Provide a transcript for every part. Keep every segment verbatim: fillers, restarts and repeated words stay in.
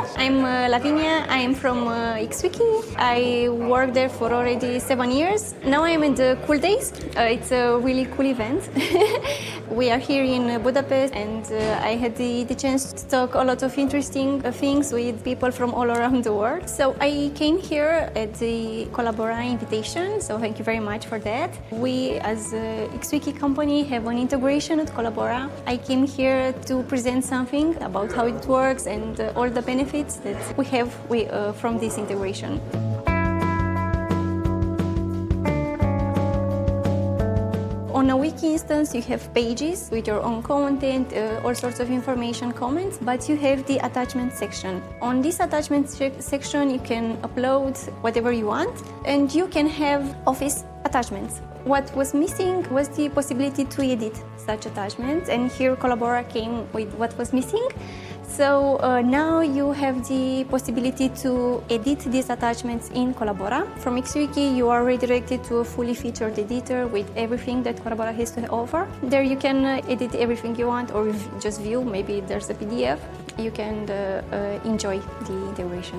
I'm uh, Lavinia. I am from uh, XWiki. I worked there for already seven years. Now I am in the Cool Days. Uh, it's a really cool event. We are here in Budapest, and uh, I had the, the chance to talk a lot of interesting uh, things with people from all around the world. So I came here at the Collabora invitation, so thank you very much for that. We, as a XWiki company, have an integration at Collabora. I came here to present something about how it works and uh, all the benefits that we have we, uh, from this integration. On a wiki instance, you have pages with your own content, uh, all sorts of information, comments, but you have the attachment section. On this attachment section, you can upload whatever you want, and you can have Office attachments. What was missing was the possibility to edit such attachments, and here Collabora came with what was missing. So uh, now you have the possibility to edit these attachments in Collabora. From XWiki, you are redirected to a fully featured editor with everything that Collabora has to offer. There you can uh, edit everything you want, or just view, maybe there's a P D F. You can uh, uh, enjoy the integration.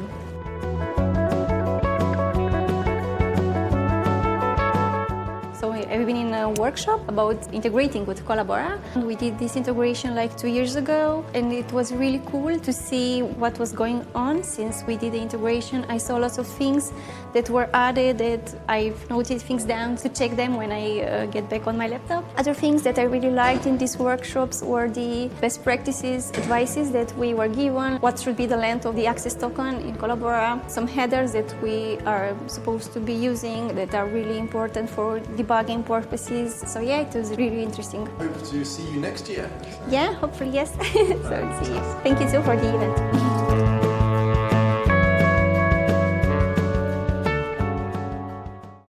I've been in a workshop about integrating with Collabora. We did this integration like two years ago, and it was really cool to see what was going on since we did the integration. I saw lots of things that were added that I've noted things down to check them when I uh, get back on my laptop. Other things that I really liked in these workshops were the best practices, advices that we were given, what should be the length of the access token in Collabora, some headers that we are supposed to be using that are really important for debugging purposes. So yeah, it was really interesting. Hope to see you next year. Yeah, hopefully yes. So see you. Thank you too for the event.